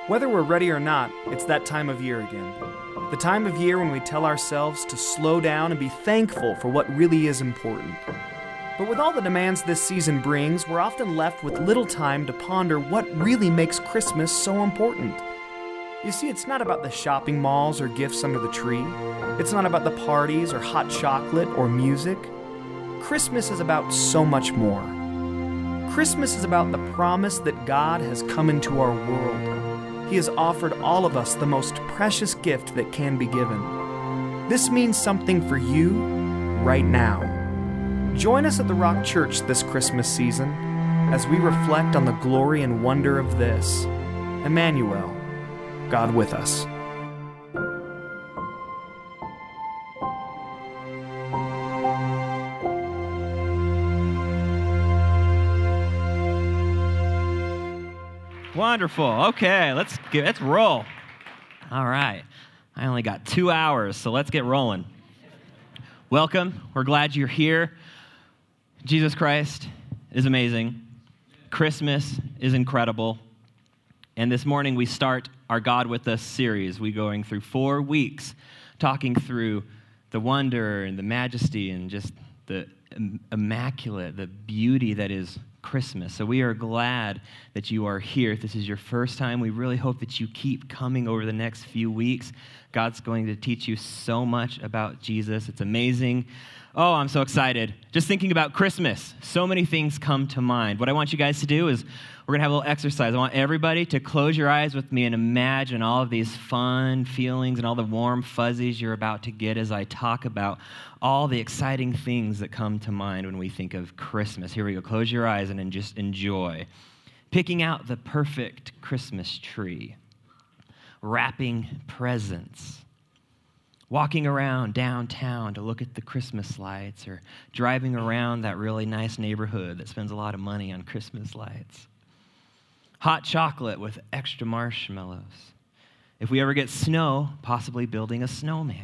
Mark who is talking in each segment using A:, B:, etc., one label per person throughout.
A: Whether we're ready or not, it's that time of year again. The time of year when we tell ourselves to slow down and be thankful for what really is important. But with all the demands this season brings, we're often left with little time to ponder what really makes Christmas so important. You see, it's not about the shopping malls or gifts under the tree. It's not about the parties or hot chocolate or music. Christmas is about so much more. Christmas is about the promise that God has come into our world. He has offered all of us the most precious gift that can be given. This means something for you right now. Join us at the Rock Church this Christmas season as we reflect on the glory and wonder of this, Emmanuel, God with us.
B: Wonderful. Okay, let's roll. All right. I only got 2 hours, so let's get rolling. Welcome. We're glad you're here. Jesus Christ is amazing. Christmas is incredible. And this morning we start our God with Us series. We're going through 4 weeks talking through the wonder and the majesty and just the immaculate, the beauty that is Christmas. So we are glad that you are here. If this is your first time, we really hope that you keep coming over the next few weeks. God's going to teach you so much about Jesus. It's amazing. Oh, I'm so excited. Just thinking about Christmas, so many things come to mind. What I want you guys to do is we're going to have a little exercise. I want everybody to close your eyes with me and imagine all of these fun feelings and all the warm fuzzies you're about to get as I talk about all the exciting things that come to mind when we think of Christmas. Here we go. Close your eyes and then just enjoy. Picking out the perfect Christmas tree. Wrapping presents. Walking around downtown to look at the Christmas lights, or driving around that really nice neighborhood that spends a lot of money on Christmas lights. Hot chocolate with extra marshmallows. If we ever get snow, possibly building a snowman.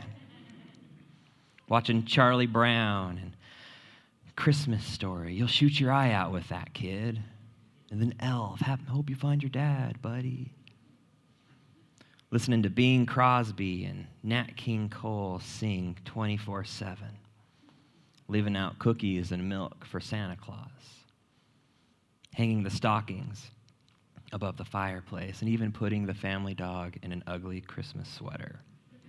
B: Watching Charlie Brown and Christmas Story. You'll shoot your eye out with that, kid. And then Elf. Hope you find your dad, buddy. Listening to Bing Crosby and Nat King Cole sing 24/7. Leaving out cookies and milk for Santa Claus. Hanging the stockings above the fireplace, and even putting the family dog in an ugly Christmas sweater.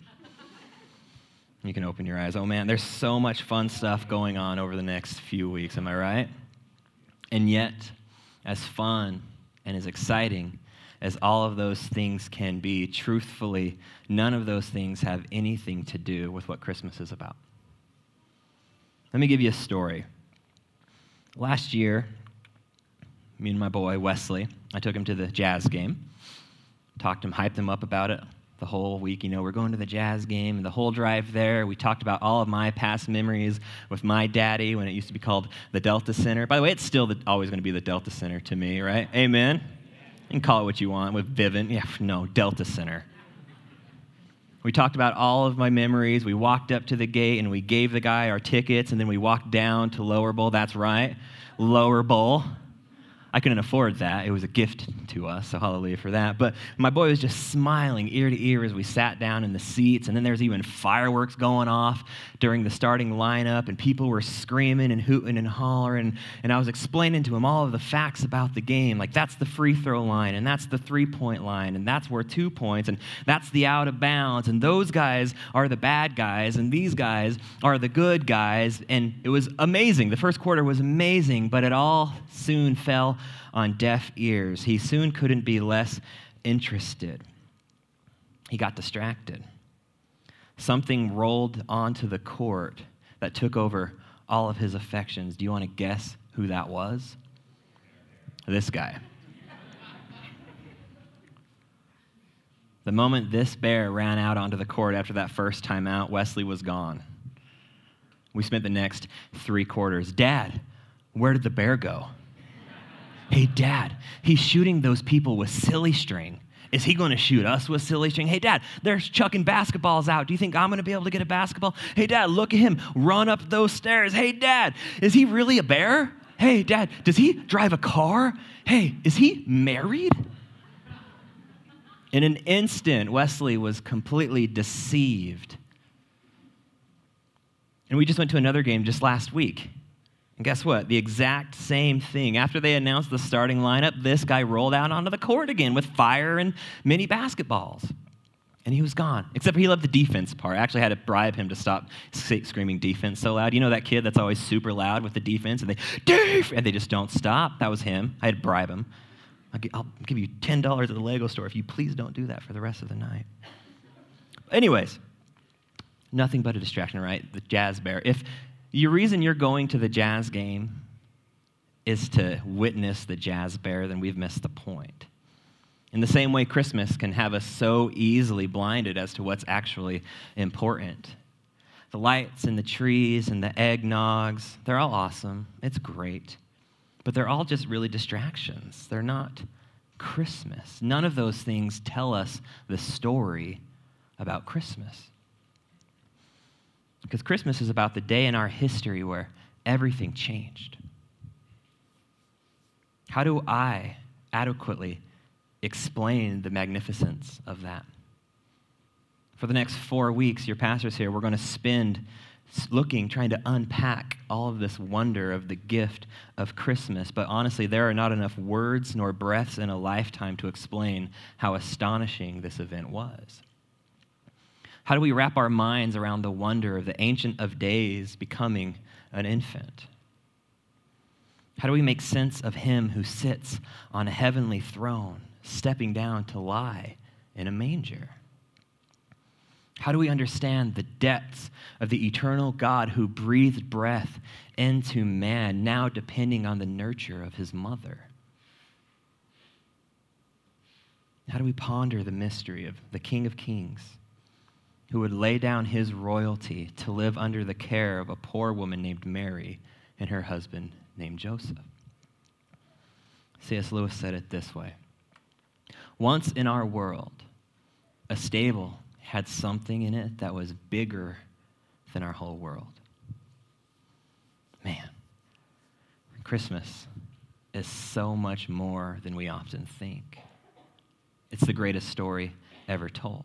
B: You can open your eyes. Oh man, there's so much fun stuff going on over the next few weeks, am I right? And yet, as fun and as exciting as all of those things can be, truthfully, none of those things have anything to do with what Christmas is about. Let me give you a story. Last year, me and my boy, Wesley, I took him to the Jazz game, talked him, hyped him up about it the whole week. You know, we're going to the Jazz game, and the whole drive there, we talked about all of my past memories with my daddy when it used to be called the Delta Center. By the way, it's still always going to be the Delta Center to me, right? Amen? You can call it what you want with Vivint. Yeah, no, Delta Center. We talked about all of my memories. We walked up to the gate, and we gave the guy our tickets, and then we walked down to Lower Bowl. That's right, Lower Bowl. I couldn't afford that. It was a gift to us, so hallelujah for that. But my boy was just smiling ear to ear as we sat down in the seats, and then there's even fireworks going off during the starting lineup, and people were screaming and hooting and hollering, and I was explaining to him all of the facts about the game, like that's the free throw line, and that's the three-point line, and that's worth 2 points, and that's the out of bounds, and those guys are the bad guys, and these guys are the good guys, and it was amazing. The first quarter was amazing, but it all soon fell on deaf ears. He soon couldn't be less interested. He got distracted. Something rolled onto the court that took over all of his affections. Do you want to guess who that was? This guy. The moment this bear ran out onto the court after that first timeout, Wesley was gone. We spent the next 3 quarters. Dad, where did the bear go? Hey, Dad, he's shooting those people with silly string. Is he going to shoot us with silly string? Hey, Dad, they're chucking basketballs out. Do you think I'm going to be able to get a basketball? Hey, Dad, look at him run up those stairs. Hey, Dad, is he really a bear? Hey, Dad, does he drive a car? Hey, is he married? In an instant, Wesley was completely deceived. And we just went to another game just last week. And guess what? The exact same thing. After they announced the starting lineup, this guy rolled out onto the court again with fire and mini basketballs. And he was gone, except for he loved the defense part. I actually had to bribe him to stop screaming defense so loud. You know that kid that's always super loud with the defense, and they just don't stop? That was him. I had to bribe him. I'll give you $10 at the Lego store if you please don't do that for the rest of the night. Anyways, nothing but a distraction, right? The Jazz Bear. If the reason you're going to the Jazz game is to witness the Jazz Bear, then we've missed the point. In the same way, Christmas can have us so easily blinded as to what's actually important. The lights and the trees and the eggnogs, they're all awesome. It's great. But they're all just really distractions. They're not Christmas. None of those things tell us the story about Christmas. Because Christmas is about the day in our history where everything changed. How do I adequately explain the magnificence of that? For the next 4 weeks, your pastors here, we're going to spend trying to unpack all of this wonder of the gift of Christmas. But honestly, there are not enough words nor breaths in a lifetime to explain how astonishing this event was. How do we wrap our minds around the wonder of the Ancient of Days becoming an infant? How do we make sense of him who sits on a heavenly throne, stepping down to lie in a manger? How do we understand the depths of the eternal God who breathed breath into man, now depending on the nurture of his mother? How do we ponder the mystery of the King of Kings, who would lay down his royalty to live under the care of a poor woman named Mary and her husband named Joseph? C.S. Lewis said it this way: once in our world, a stable had something in it that was bigger than our whole world. Man, Christmas is so much more than we often think. It's the greatest story ever told.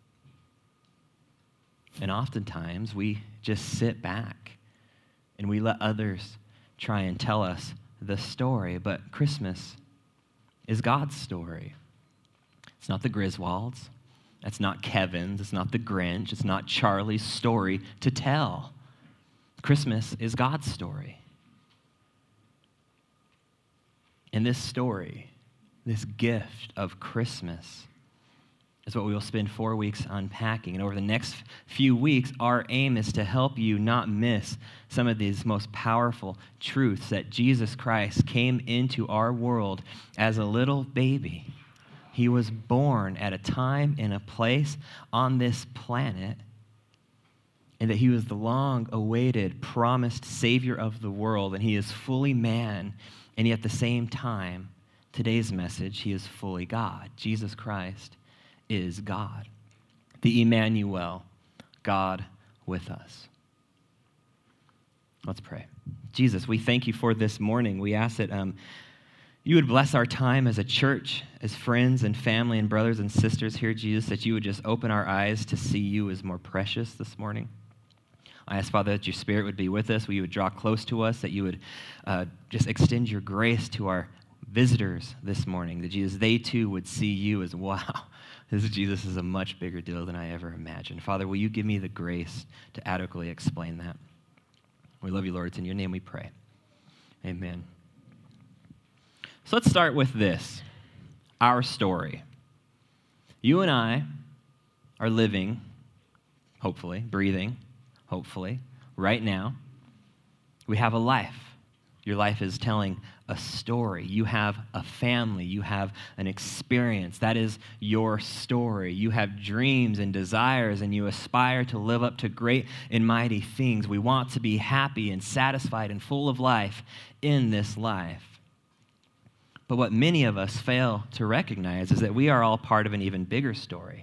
B: And oftentimes, we just sit back and we let others try and tell us the story. But Christmas is God's story. It's not the Griswolds. It's not Kevin's. It's not the Grinch. It's not Charlie's story to tell. Christmas is God's story. And this story, this gift of Christmas, is what we will spend 4 weeks unpacking. And over the next few weeks, our aim is to help you not miss some of these most powerful truths that Jesus Christ came into our world as a little baby. He was born at a time and a place on this planet, and that he was the long-awaited, promised Savior of the world, and he is fully man, and yet at the same time, today's message, he is fully God. Jesus Christ is God, the Emmanuel, God with us. Let's pray. Jesus, we thank you for this morning. We ask that you would bless our time as a church, as friends and family and brothers and sisters here, Jesus, that you would just open our eyes to see you as more precious this morning. I ask, Father, that your Spirit would be with us, you would draw close to us, that you would just extend your grace to our visitors this morning, that Jesus, they too would see you as, wow, Jesus is a much bigger deal than I ever imagined. Father, will you give me the grace to adequately explain that? We love you, Lord. It's in your name we pray. Amen. So let's start with this, our story. You and I are living, hopefully, breathing, hopefully, right now. We have a life. Your life is telling a story. You have a family. You have an experience. That is your story. You have dreams and desires, and you aspire to live up to great and mighty things. We want to be happy and satisfied and full of life in this life. But what many of us fail to recognize is that we are all part of an even bigger story.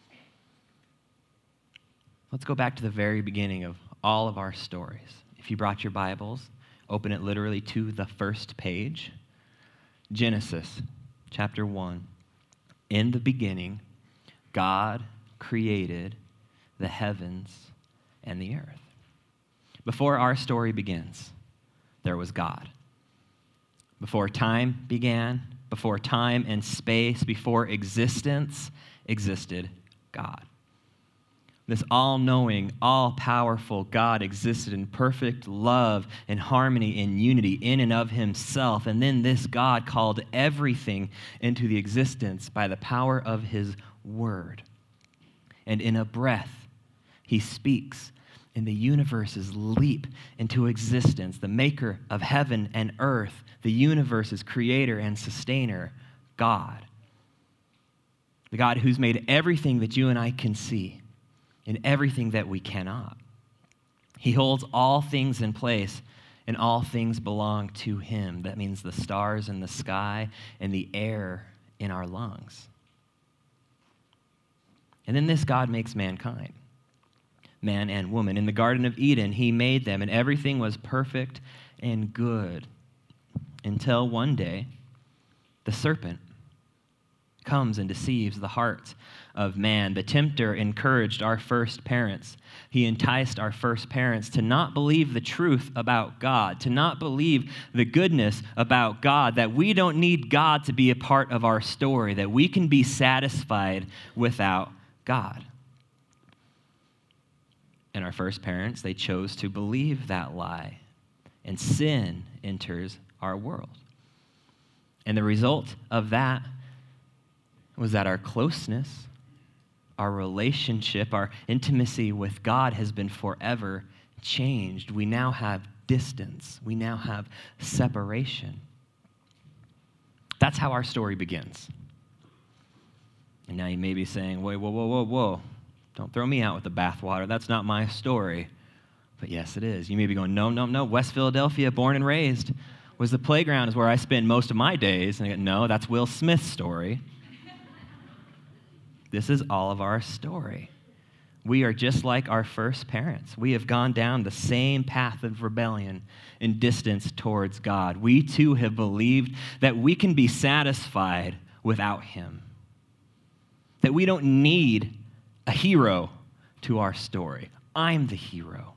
B: Let's go back to the very beginning of all of our stories. If you brought your Bibles, open it literally to the first page. Genesis chapter 1. In the beginning, God created the heavens and the earth. Before our story begins, there was God. Before time began, before time and space, before existence existed God. This all-knowing, all-powerful God existed in perfect love and harmony and unity in and of himself. And then this God called everything into the existence by the power of his word. And in a breath, he speaks, and the universes leap into existence. The maker of heaven and earth, the universe's creator and sustainer, God. The God who's made everything that you and I can see and everything that we cannot. He holds all things in place, and all things belong to him. That means the stars in the sky and the air in our lungs. And then this God makes mankind, man and woman. In the Garden of Eden, he made them, and everything was perfect and good until one day the serpent comes and deceives the heart of man. The tempter encouraged our first parents. He enticed our first parents to not believe the truth about God, to not believe the goodness about God, that we don't need God to be a part of our story, that we can be satisfied without God. And our first parents, they chose to believe that lie, and sin enters our world. And the result of that was that our closeness, our relationship, our intimacy with God has been forever changed. We now have distance. We now have separation. That's how our story begins. And now you may be saying, wait, whoa. Don't throw me out with the bathwater. That's not my story. But yes, it is. You may be going, no. West Philadelphia, born and raised, was the playground is where I spend most of my days. And I go, no, that's Will Smith's story. This is all of our story. We are just like our first parents. We have gone down the same path of rebellion and distance towards God. We too have believed that we can be satisfied without him, that we don't need a hero to our story. I'm the hero.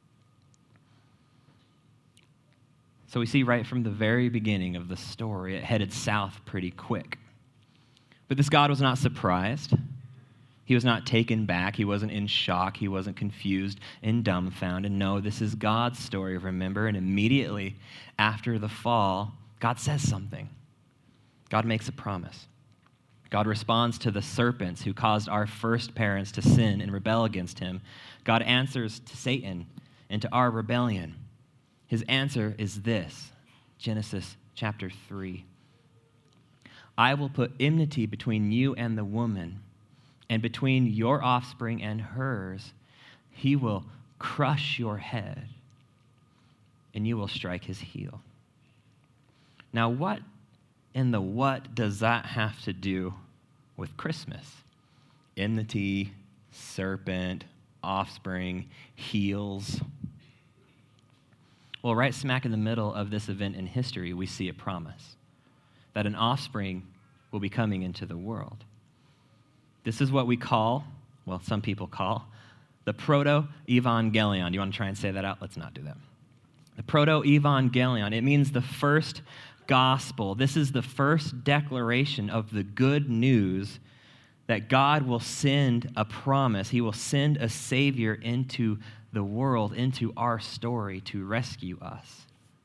B: So we see right from the very beginning of the story, it headed south pretty quick. But this God was not surprised. He was not taken back. He wasn't in shock. He wasn't confused and dumbfounded. No, this is God's story, remember? And immediately after the fall, God says something. God makes a promise. God responds to the serpents who caused our first parents to sin and rebel against him. God answers to Satan and to our rebellion. His answer is this, Genesis chapter 3. I will put enmity between you and the woman, and between your offspring and hers. He will crush your head, and you will strike his heel. Now, what does that have to do with Christmas? Enmity, serpent, offspring, heels. Well, right smack in the middle of this event in history, we see a promise that an offspring will be coming into the world. This is what we call, well, some people call, the proto-evangelion. Do you want to try and say that out? Let's not do that. The proto-evangelion, it means the first gospel. This is the first declaration of the good news that God will send a promise. He will send a Savior into the world, into our story to rescue us.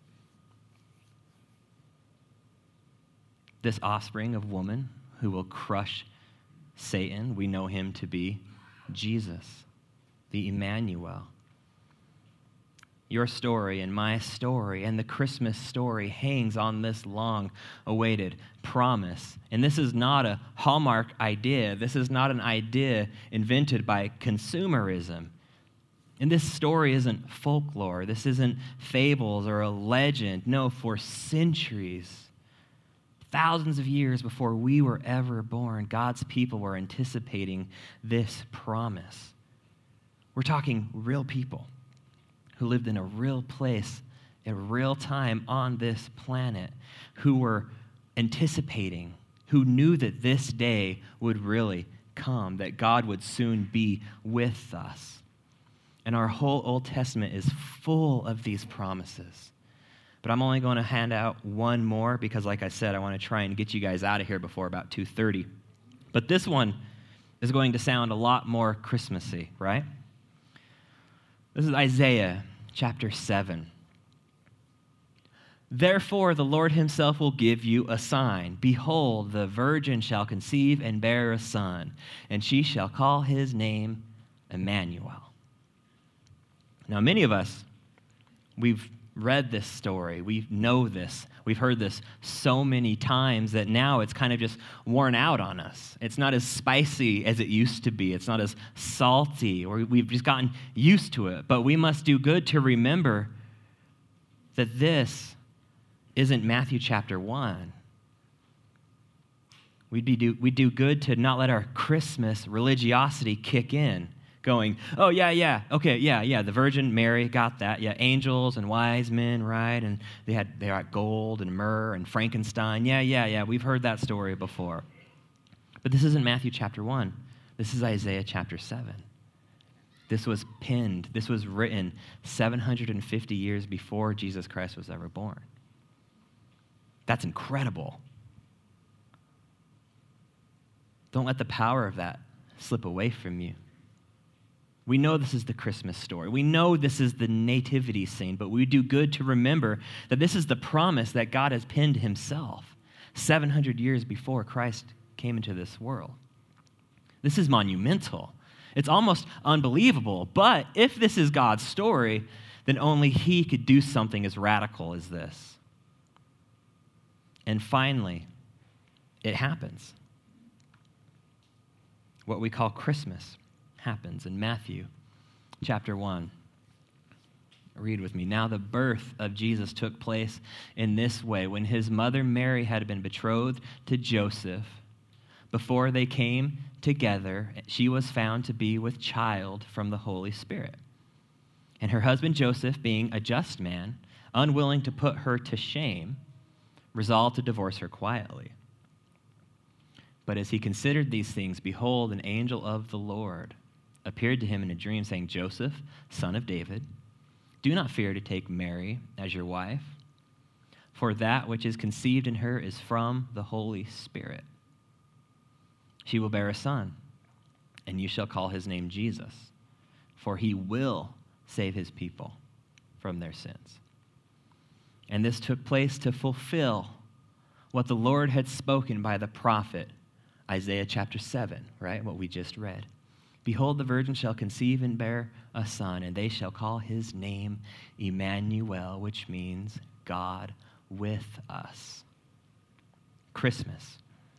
B: This offspring of woman who will crush Satan, we know him to be Jesus, the Emmanuel. Your story and my story and the Christmas story hangs on this long-awaited promise. And this is not a Hallmark idea. This is not an idea invented by consumerism. And this story isn't folklore. This isn't fables or a legend. No, for centuries, thousands of years before we were ever born, God's people were anticipating this promise. We're talking real people who lived in a real place, in real time on this planet, who were anticipating, who knew that this day would really come, that God would soon be with us. And our whole Old Testament is full of these promises. But I'm only going to hand out one more because, like I said, I want to try and get you guys out of here before about 2:30. But this one is going to sound a lot more Christmassy, right? This is Isaiah chapter 7. Therefore, the Lord himself will give you a sign. Behold, the virgin shall conceive and bear a son, and she shall call his name Emmanuel. Now, many of us, we've read this story. We know this. We've heard this so many times that now it's kind of just worn out on us. It's not as spicy as it used to be. It's not as salty, or we've just gotten used to it. But we must do good to remember that this isn't Matthew chapter 1. We do good to not let our Christmas religiosity kick in, going, oh, okay, the Virgin Mary got that. Yeah, angels and wise men, right? And they had gold and myrrh and Frankenstein. Yeah, we've heard that story before. But this isn't Matthew chapter 1. This is Isaiah chapter 7. This was penned, this was written 750 years before Jesus Christ was ever born. That's incredible. Don't let the power of that slip away from you. We know this is the Christmas story. We know this is the nativity scene, but we do good to remember that this is the promise that God has penned himself 700 years before Christ came into this world. This is monumental. It's almost unbelievable, but if this is God's story, then only he could do something as radical as this. And finally, it happens. What we call Christmas happens in Matthew chapter 1. Read with me. Now the birth of Jesus took place in this way. When his mother Mary had been betrothed to Joseph, before they came together, she was found to be with child from the Holy Spirit. And her husband Joseph, being a just man, unwilling to put her to shame, resolved to divorce her quietly. But as he considered these things, behold, an angel of the Lord appeared to him in a dream, saying, Joseph, son of David, do not fear to take Mary as your wife, for that which is conceived in her is from the Holy Spirit. She will bear a son, and you shall call his name Jesus, for he will save his people from their sins. And this took place to fulfill what the Lord had spoken by the prophet Isaiah chapter 7, right? What we just read. Behold, the virgin shall conceive and bear a son, and they shall call his name Emmanuel, which means God with us. Christmas.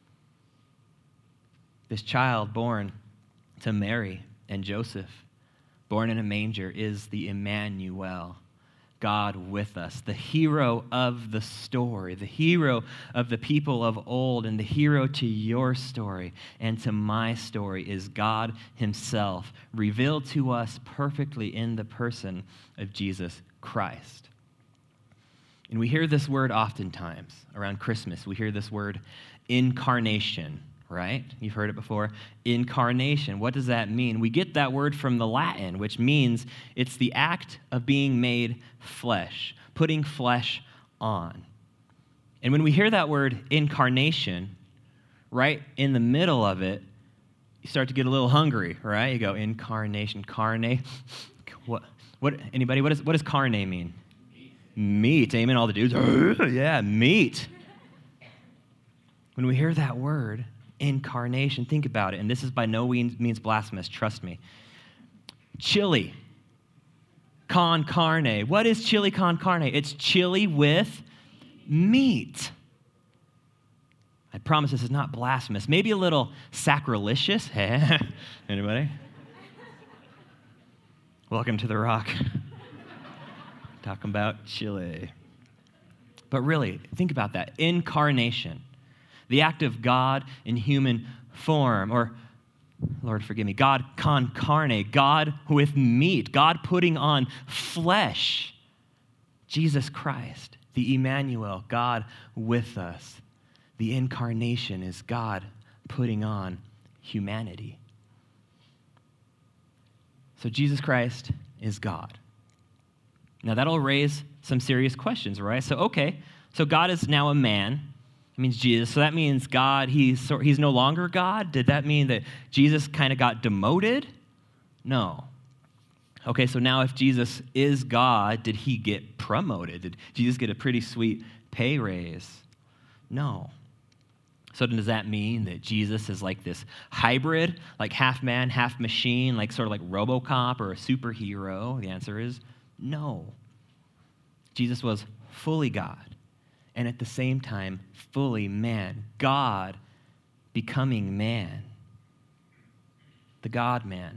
B: This child born to Mary and Joseph, born in a manger, is the Emmanuel, God with us, the hero of the story, the hero of the people of old, and the hero to your story and to my story is God himself, revealed to us perfectly in the person of Jesus Christ. And we hear this word oftentimes around Christmas. We hear this word incarnation, right? You've heard it before. Incarnation. What does that mean? We get that word from the Latin, which means it's the act of being made flesh, putting flesh on. And when we hear that word incarnation, right in the middle of it, you start to get a little hungry, right? You go, incarnation, carne. What? Anybody? What does carne mean? Meat. Amen. All the dudes. Yeah, meat. When we hear that word, incarnation, think about it. And this is by no means blasphemous, trust me. Chili con carne. What is chili con carne? It's chili with meat. I promise this is not blasphemous. Maybe a little sacrilegious. Anybody? Welcome to the Rock. Talking about chili. But really, think about that. Incarnation. The act of God in human form, or, Lord forgive me, God con carne, God with meat, God putting on flesh. Jesus Christ, the Emmanuel, God with us. The incarnation is God putting on humanity. So Jesus Christ is God. Now that'll raise some serious questions, right? So God is now a man. It means Jesus. So that means God, he's no longer God? Did that mean that Jesus kind of got demoted? No. Okay, so now if Jesus is God, did he get promoted? Did Jesus get a pretty sweet pay raise? No. So does that mean that Jesus is like this hybrid, like half man, half machine, like sort of like RoboCop or a superhero? The answer is no. Jesus was fully God and at the same time fully man. God becoming man. The God-man.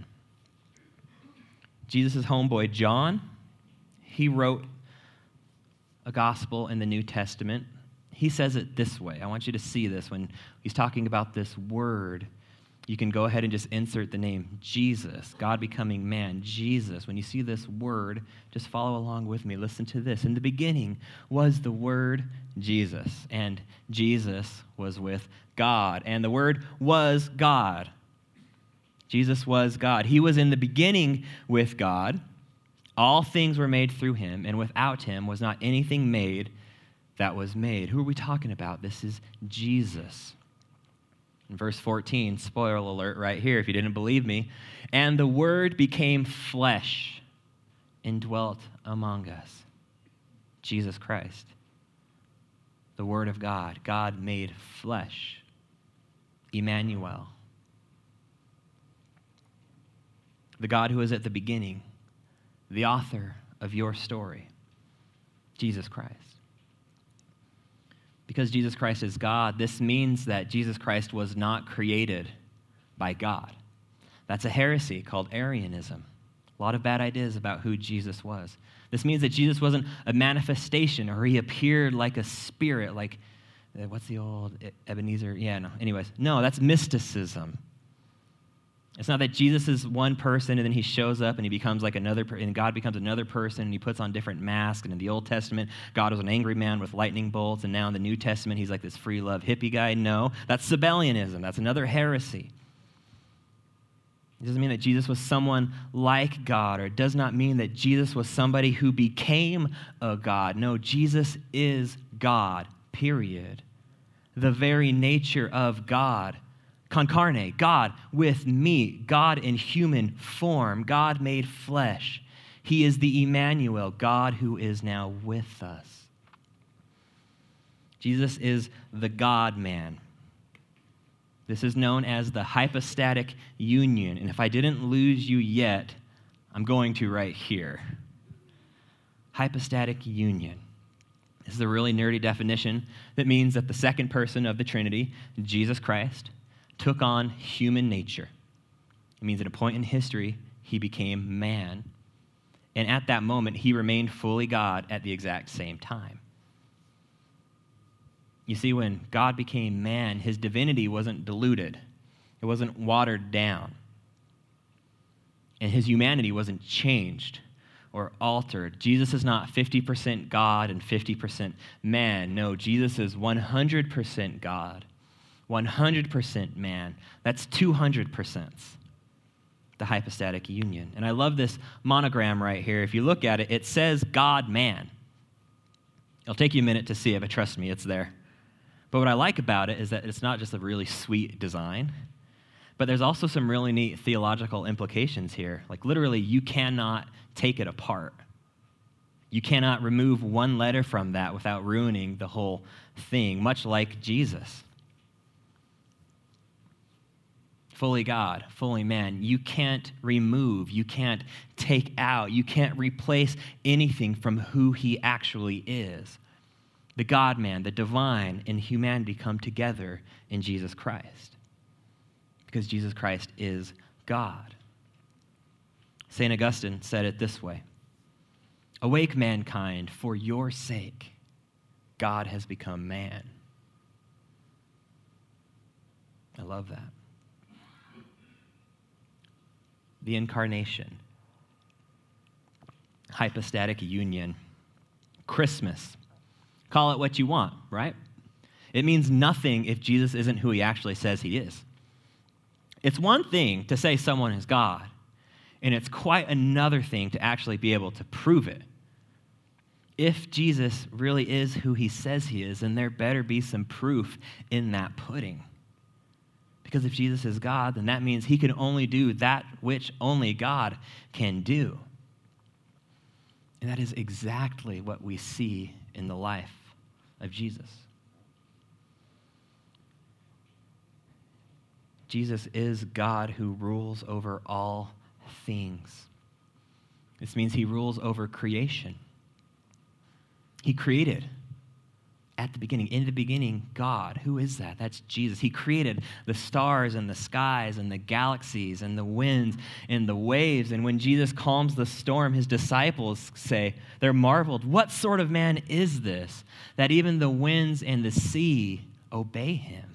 B: Jesus' homeboy, John, he wrote a gospel in the New Testament. He says it this way. I want you to see this when he's talking about this word. You can go ahead and just insert the name Jesus, God becoming man, Jesus. When you see this word, just follow along with me. Listen to this. In the beginning was the word Jesus, and Jesus was with God, and the word was God. Jesus was God. He was in the beginning with God. All things were made through him, and without him was not anything made that was made. Who are we talking about? This is Jesus. In verse 14, spoiler alert right here if you didn't believe me, and the Word became flesh and dwelt among us. Jesus Christ, the Word of God, God made flesh, Emmanuel. The God who is at the beginning, the author of your story, Jesus Christ. Because Jesus Christ is God, this means that Jesus Christ was not created by God. That's a heresy called Arianism. A lot of bad ideas about who Jesus was. This means that Jesus wasn't a manifestation or he appeared like a spirit, like, what's the old Ebenezer? No, that's mysticism. It's not that Jesus is one person and then he shows up and he becomes like another, and God becomes another person and he puts on different masks. And in the Old Testament, God was an angry man with lightning bolts. And now in the New Testament, he's like this free love hippie guy. No, that's Sabellianism. That's another heresy. It doesn't mean that Jesus was someone like God, or it does not mean that Jesus was somebody who became a God. No, Jesus is God, period. The very nature of God. Con carne, God with meat, God in human form, God made flesh. He is the Emmanuel, God who is now with us. Jesus is the God-man. This is known as the hypostatic union. And if I didn't lose you yet, I'm going to right here. Hypostatic union. This is a really nerdy definition that means that the second person of the Trinity, Jesus Christ, took on human nature. It means at a point in history, he became man. And at that moment, he remained fully God at the exact same time. You see, when God became man, his divinity wasn't diluted. It wasn't watered down. And his humanity wasn't changed or altered. Jesus is not 50% God and 50% man. No, Jesus is 100% God. 100% man. That's 200%. The hypostatic union. And I love this monogram right here. If you look at it, it says God-man. It'll take you a minute to see it, but trust me, it's there. But what I like about it is that it's not just a really sweet design, but there's also some really neat theological implications here. Like literally, you cannot take it apart. You cannot remove one letter from that without ruining the whole thing, much like Jesus. Fully God, fully man. You can't remove, you can't take out, you can't replace anything from who he actually is. The God-man, the divine, and humanity come together in Jesus Christ because Jesus Christ is God. St. Augustine said it this way: "Awake, mankind, for your sake, God has become man." I love that. The incarnation, hypostatic union, Christmas. Call it what you want, right? It means nothing if Jesus isn't who he actually says he is. It's one thing to say someone is God, and it's quite another thing to actually be able to prove it. If Jesus really is who he says he is, then there better be some proof in that pudding. Because if Jesus is God, then that means he can only do that which only God can do. And that is exactly what we see in the life of Jesus. Jesus is God who rules over all things. This means he rules over creation. He created at the beginning. In the beginning, God. Who is that? That's Jesus. He created the stars and the skies and the galaxies and the winds and the waves. And when Jesus calms the storm, his disciples say, they're marveled, what sort of man is this, that even the winds and the sea obey him?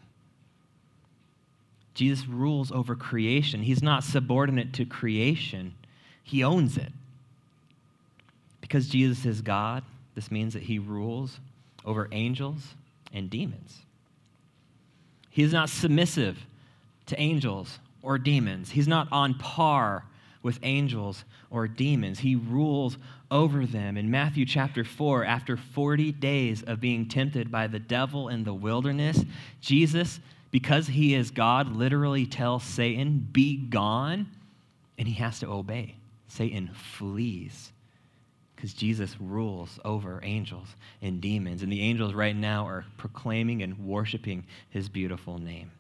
B: Jesus rules over creation. He's not subordinate to creation. He owns it. Because Jesus is God, this means that he rules over angels and demons. He is not submissive to angels or demons. He's not on par with angels or demons. He rules over them. In Matthew chapter 4, after 40 days of being tempted by the devil in the wilderness, Jesus, because he is God, literally tells Satan, be gone, and he has to obey. Satan flees. Because Jesus rules over angels and demons. And the angels right now are proclaiming and worshiping his beautiful name.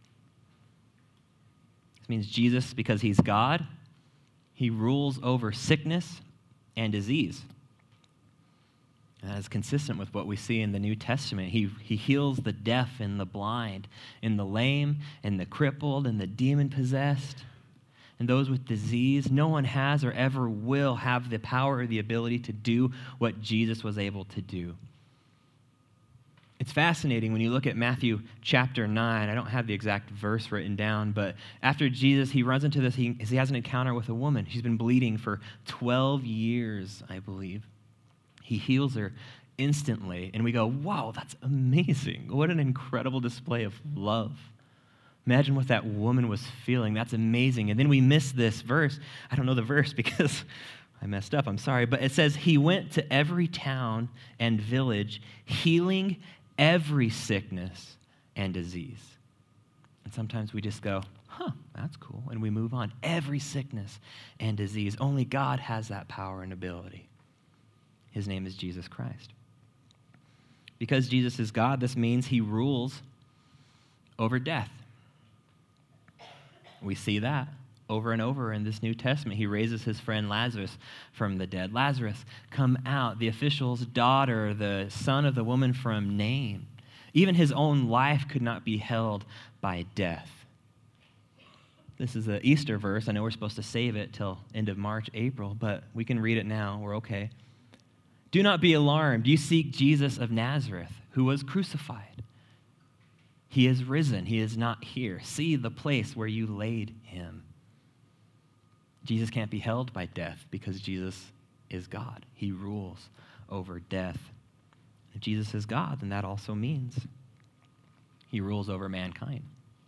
B: This means Jesus, because he's God, he rules over sickness and disease. And that is consistent with what we see in the New Testament. He heals the deaf and the blind, and the lame and the crippled and the demon-possessed. And those with disease, no one has or ever will have the power or the ability to do what Jesus was able to do. It's fascinating when you look at Matthew chapter 9. I don't have the exact verse written down, but after Jesus, he runs into this, he has an encounter with a woman. She's been bleeding for 12 years, I believe. He heals her instantly, and we go, wow, that's amazing. What an incredible display of love. Imagine what that woman was feeling. That's amazing. And then we miss this verse. I don't know the verse because I messed up. I'm sorry. But it says, he went to every town and village, healing every sickness and disease. And sometimes we just go, that's cool. And we move on. Every sickness and disease. Only God has that power and ability. His name is Jesus Christ. Because Jesus is God, this means he rules over death. We see that over and over in this New Testament. He raises his friend Lazarus from the dead. Lazarus, come out. The official's daughter, the son of the woman from Nain. Even his own life could not be held by death. This is an Easter verse. I know we're supposed to save it till end of March, April, but we can read it now. We're okay. Do not be alarmed. You seek Jesus of Nazareth, who was crucified. He is risen. He is not here. See the place where you laid him. Jesus can't be held by death because Jesus is God. He rules over death. If Jesus is God, then that also means he rules over mankind.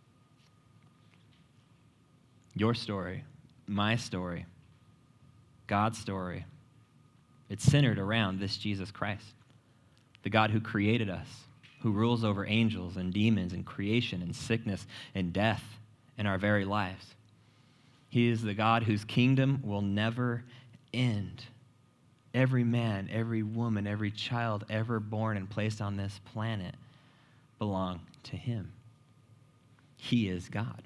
B: Your story, my story, God's story, it's centered around this Jesus Christ, the God who created us, who rules over angels and demons and creation and sickness and death in our very lives. He is the God whose kingdom will never end. Every man, every woman, every child ever born and placed on this planet belong to him. He is God.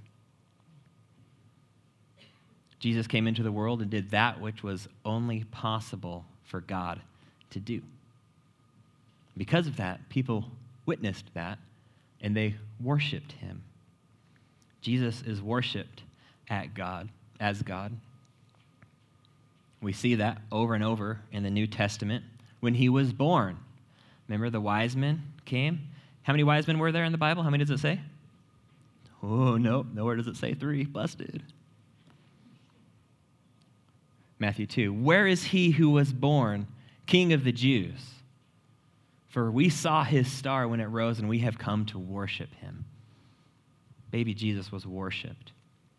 B: Jesus came into the world and did that which was only possible for God to do. Because of that, people witnessed that, and they worshiped him. Jesus is worshiped as God. We see that over and over in the New Testament. When he was born, remember the wise men came? How many wise men were there in the Bible? How many does it say? Oh, no, nowhere does it say 3. Busted. Matthew 2. Where is he who was born King of the Jews? For we saw his star when it rose, and we have come to worship him. Baby Jesus was worshiped.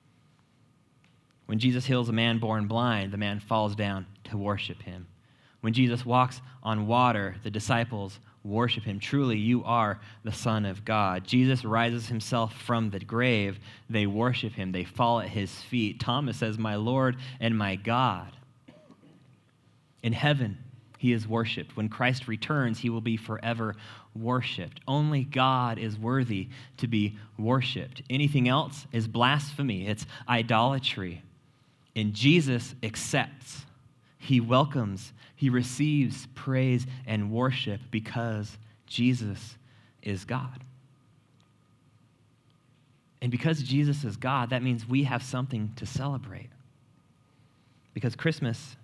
B: When Jesus heals a man born blind, the man falls down to worship him. When Jesus walks on water, the disciples worship him. Truly, you are the Son of God. Jesus rises himself from the grave. They worship him. They fall at his feet. Thomas says, my Lord and my God. In heaven, he is worshiped. When Christ returns, he will be forever worshiped. Only God is worthy to be worshiped. Anything else is blasphemy. It's idolatry. And Jesus accepts. He welcomes. He receives praise and worship because Jesus is God. And because Jesus is God, that means we have something to celebrate. Because Christmas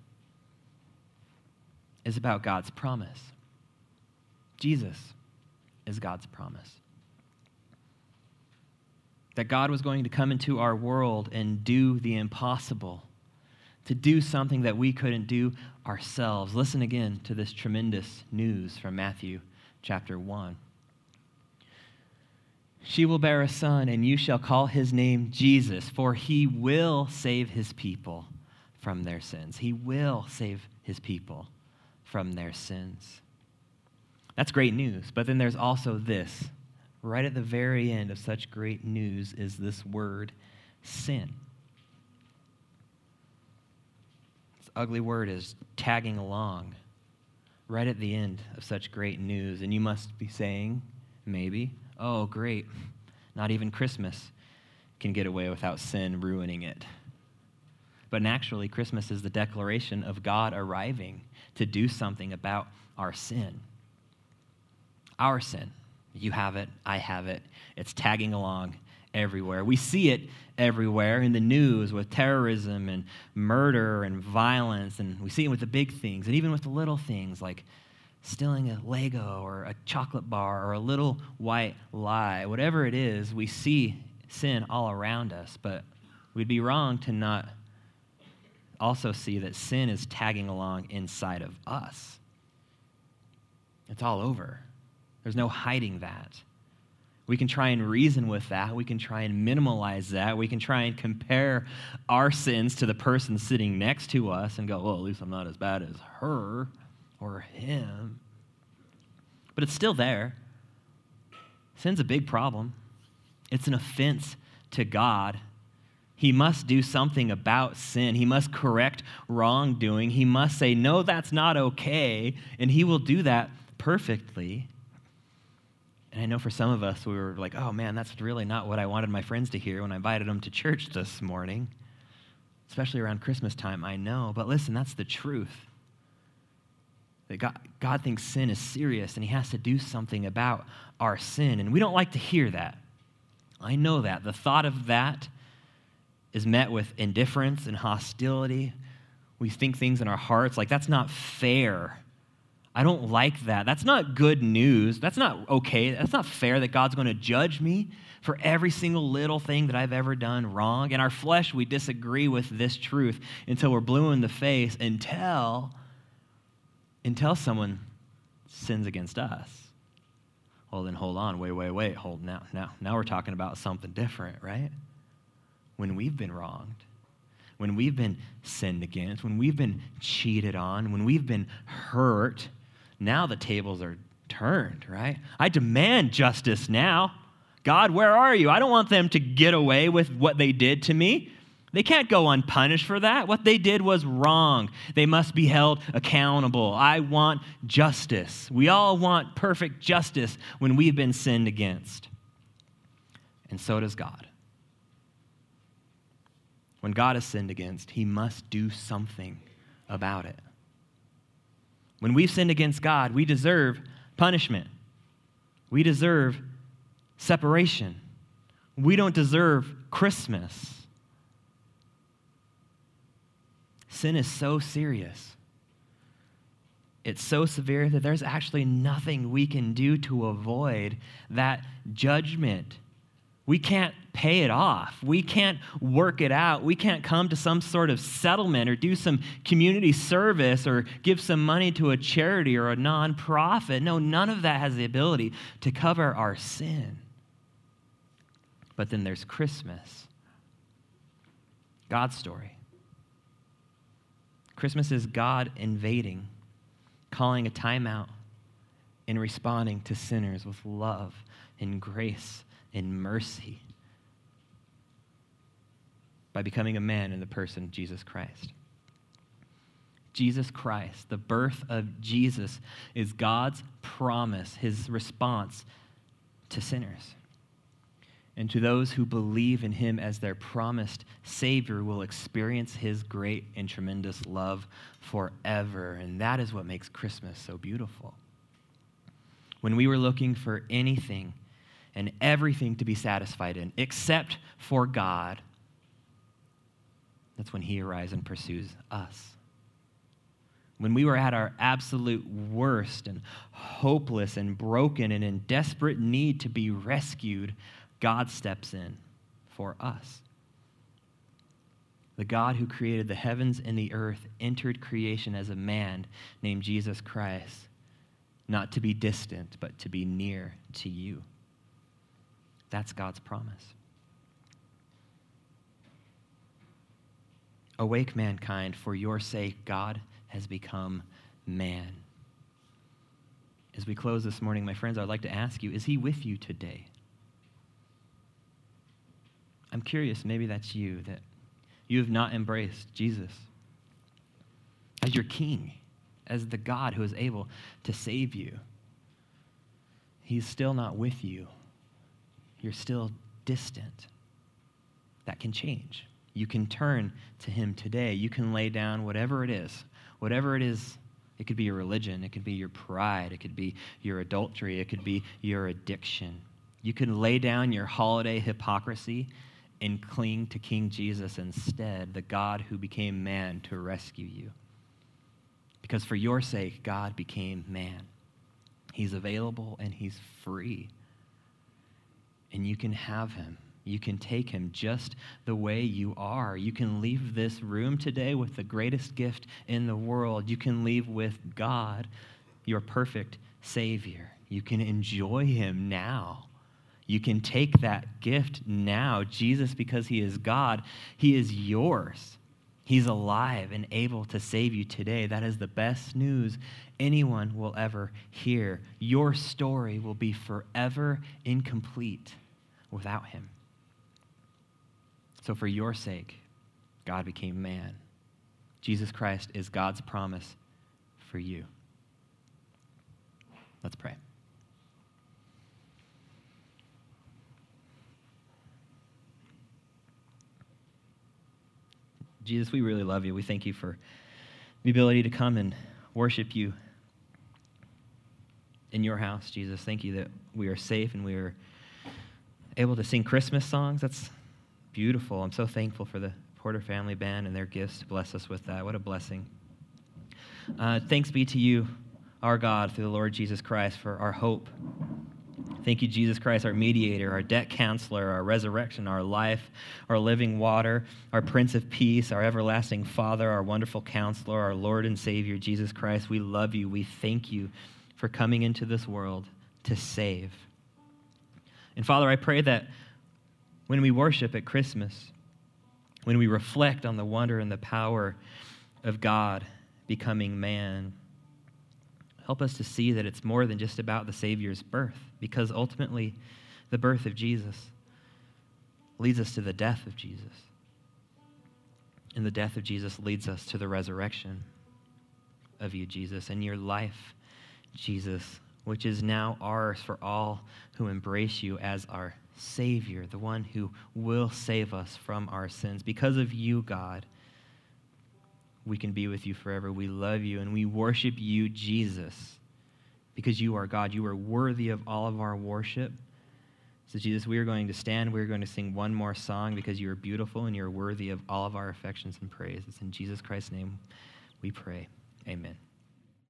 B: is about God's promise. Jesus is God's promise. That God was going to come into our world and do the impossible, to do something that we couldn't do ourselves. Listen again to this tremendous news from Matthew chapter 1. She will bear a son, and you shall call his name Jesus, for he will save his people from their sins. He will save his people from their sins. That's great news, but then there's also this. Right at the very end of such great news is this word, sin. This ugly word is tagging along right at the end of such great news, and you must be saying, maybe, oh, great, not even Christmas can get away without sin ruining it. But naturally, Christmas is the declaration of God arriving to do something about our sin. Our sin. You have it, I have it. It's tagging along everywhere. We see it everywhere in the news with terrorism and murder and violence, and we see it with the big things, and even with the little things like stealing a Lego or a chocolate bar or a little white lie. Whatever it is, we see sin all around us, but we'd be wrong to not also see that sin is tagging along inside of us. It's all over. There's no hiding that. We can try and reason with that. We can try and minimalize that. We can try and compare our sins to the person sitting next to us and go, well, at least I'm not as bad as her or him. But it's still there. Sin's a big problem. It's an offense to God. He must do something about sin. He must correct wrongdoing. He must say, no, that's not okay. And he will do that perfectly. And I know for some of us, we were like, oh man, that's really not what I wanted my friends to hear when I invited them to church this morning. Especially around Christmas time, I know. But listen, that's the truth. That God thinks sin is serious and he has to do something about our sin. And we don't like to hear that. I know that. The thought of that is met with indifference and hostility. We think things in our hearts like, that's not fair. I don't like that. That's not good news. That's not okay. That's not fair that God's going to judge me for every single little thing that I've ever done wrong. In our flesh, we disagree with this truth until we're blue in the face, until someone sins against us. Well, then hold on. Wait. Hold now. Now we're talking about something different, right? When we've been wronged, when we've been sinned against, when we've been cheated on, when we've been hurt, now the tables are turned, right? I demand justice now. God, where are you? I don't want them to get away with what they did to me. They can't go unpunished for that. What they did was wrong. They must be held accountable. I want justice. We all want perfect justice when we've been sinned against. And so does God. When God is sinned against, he must do something about it. When we've sinned against God, we deserve punishment. We deserve separation. We don't deserve Christmas. Sin is so serious. It's so severe that there's actually nothing we can do to avoid that judgment. We can't pay it off. We can't work it out. We can't come to some sort of settlement or do some community service or give some money to a charity or a nonprofit. No, none of that has the ability to cover our sin. But then there's Christmas, God's story. Christmas is God invading, calling a timeout, and responding to sinners with love and grace and mercy by becoming a man in the person of Jesus Christ. Jesus Christ, the birth of Jesus, is God's promise, his response to sinners. And to those who believe in him as their promised Savior will experience his great and tremendous love forever. And that is what makes Christmas so beautiful. When we were looking for anything and everything to be satisfied in, except for God, that's when he arrives and pursues us. When we were at our absolute worst and hopeless and broken and in desperate need to be rescued, God steps in for us. The God who created the heavens and the earth entered creation as a man named Jesus Christ, not to be distant, but to be near to you. That's God's promise. Awake, mankind, for your sake, God has become man. As we close this morning, my friends, I'd like to ask you, is he with you today? I'm curious, maybe that's you, that you have not embraced Jesus as your king, as the God who is able to save you. He's still not with you. You're still distant. That can change. You can turn to him today. You can lay down whatever it is. Whatever it is, it could be your religion. It could be your pride. It could be your adultery. It could be your addiction. You can lay down your holiday hypocrisy and cling to King Jesus instead, the God who became man to rescue you. Because for your sake, God became man. He's available and he's free. And you can have him. You can take him just the way you are. You can leave this room today with the greatest gift in the world. You can leave with God, your perfect Savior. You can enjoy him now. You can take that gift now. Jesus, because he is God, he is yours. He's alive and able to save you today. That is the best news anyone will ever hear. Your story will be forever incomplete without him. So for your sake, God became man. Jesus Christ is God's promise for you. Let's pray. Jesus, we really love you. We thank you for the ability to come and worship you in your house, Jesus. Thank you that we are safe and we are able to sing Christmas songs. That's beautiful. I'm so thankful for the Porter Family Band and their gifts to bless us with that. What a blessing. Thanks be to you, our God, through the Lord Jesus Christ, for our hope. Thank you, Jesus Christ, our mediator, our debt counselor, our resurrection, our life, our living water, our Prince of Peace, our everlasting Father, our wonderful counselor, our Lord and Savior, Jesus Christ. We love you. We thank you for coming into this world to save. And Father, I pray that when we worship at Christmas, when we reflect on the wonder and the power of God becoming man, help us to see that it's more than just about the Savior's birth, because ultimately the birth of Jesus leads us to the death of Jesus. And the death of Jesus leads us to the resurrection of you, Jesus, and your life, Jesus, which is now ours for all who embrace you as our Savior, the one who will save us from our sins. Because of you, God, we can be with you forever. We love you and we worship you, Jesus, because you are God. You are worthy of all of our worship. So, Jesus, we are going to stand. We're going to sing one more song because you are beautiful and you're worthy of all of our affections and praise. It's in Jesus Christ's name we pray. Amen.